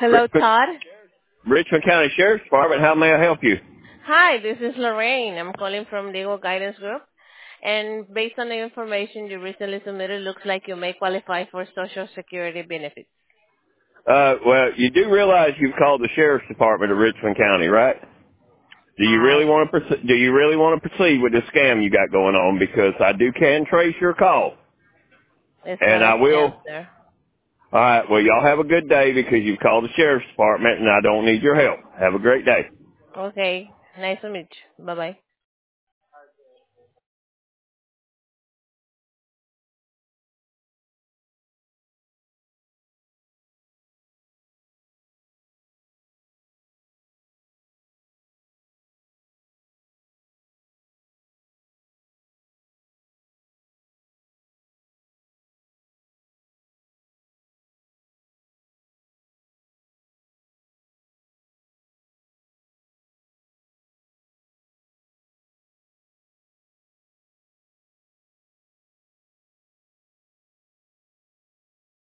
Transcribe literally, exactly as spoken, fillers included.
Hello, Richmond, Todd. Richmond County Sheriff's Department, how may I help you? Hi, this is Lorraine. I'm calling from Legal Guidance Group. And based on the information you recently submitted, looks like you may qualify for Social Security benefits. Uh, well, you do realize you've called the Sheriff's Department of Richmond County, right? Do you really I, want to proceed, do you really want to proceed with the scam you got going on? Because I do can trace your call. it's And not a I scam, will. sir. Alright, well y'all have a good day because you've called the Sheriff's Department and I don't need your help. Have a great day. Okay. Nice to meet you. Bye-bye.